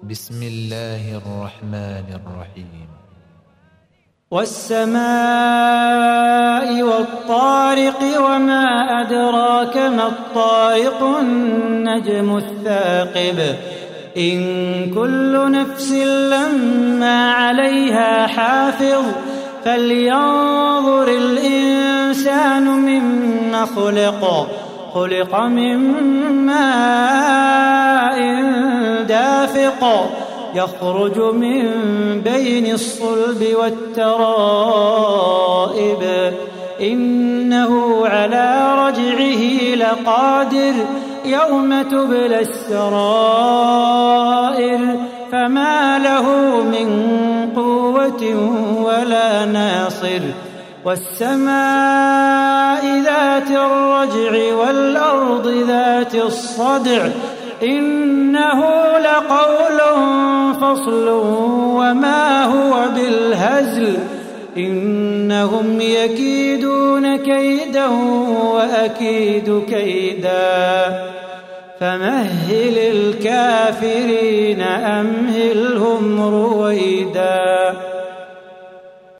بسم الله الرحمن الرحيم. والسماء والطارق وما أدراك ما الطارق النجم الثاقب إن كل نفس لما عليها حافظ فلينظر الإنسان مما خلق من ماء دافق يخرج من بين الصلب والترائب إنه على رجعه لقادر يوم تبلى السرائر فما له من قوة ولا ناصر والسماء ذات الرجع والأرض ذات الصدع إنه لقول فصل وما هو بالهزل إنهم يكيدون كيدا وأكيد كيدا فمهل الكافرين أمهلهم رويدا.